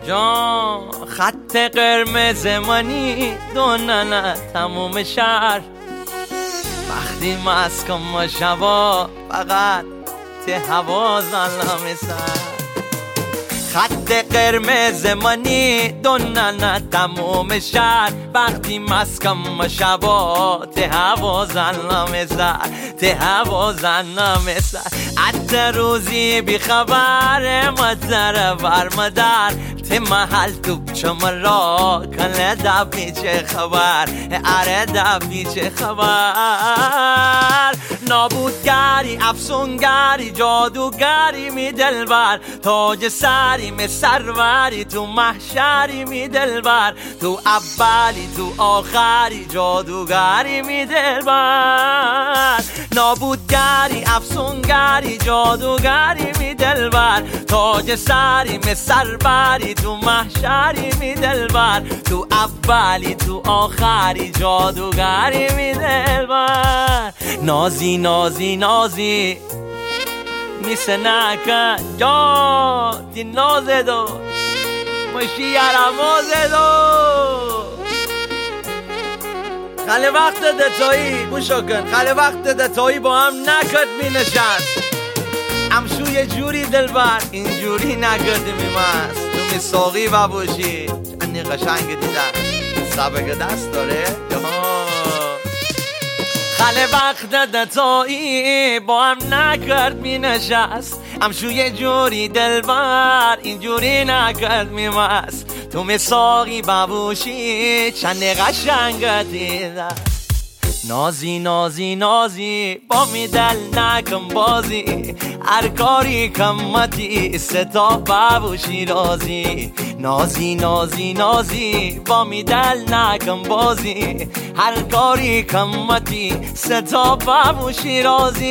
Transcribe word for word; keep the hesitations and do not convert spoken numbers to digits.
جان خط قرمز منی دوننه تموم شهر وقتی مسکن ما شبا فقط ته هوا زنم سر خط قرمز منی دوننه تموم شهر وقتی مسکن ما شبا ته هوا زنم سر ته هوا زنم سر حتی روزی بی خبر مدر بر مدر ته محل تو چم را کنه دبی چه خبر اره دبی چه خبر نابودگری افسونگری جادوگری می دلبر تاج سری می سروری تو محشری می دلبر تو اولی تو آخری جادوگری می دلبر نابودگری افسونگری جادوگری می دلبر تاج سری می سروری تو محشری می دلبر تو اولی تو آخری جادوگری می دلبر نازی نازی نازی میسه نکن جا دی نازه دو مشی یرمازه دو خاله وقت دتایی گوشو کن خاله وقت دتایی با هم نکد می نشست همشو یه جوری دلبر اینجوری نکردی می مست تو می ساقی و باشی چندی قشنگ دیدن سبک دست داره خاله وقت دتایی با هم نکرد می نشست همشو یه جوری دلبر اینجوری نکرد می مست تو می ساقی ببوشی چند قشنگ دیدن نازی نازی نازی با می دل نکن بازی هر کاری کمتی ستا ببوشی رازی نازی نازی نازی با می دل نکن بازی هر کاری کمتی ستا ببوشی رازی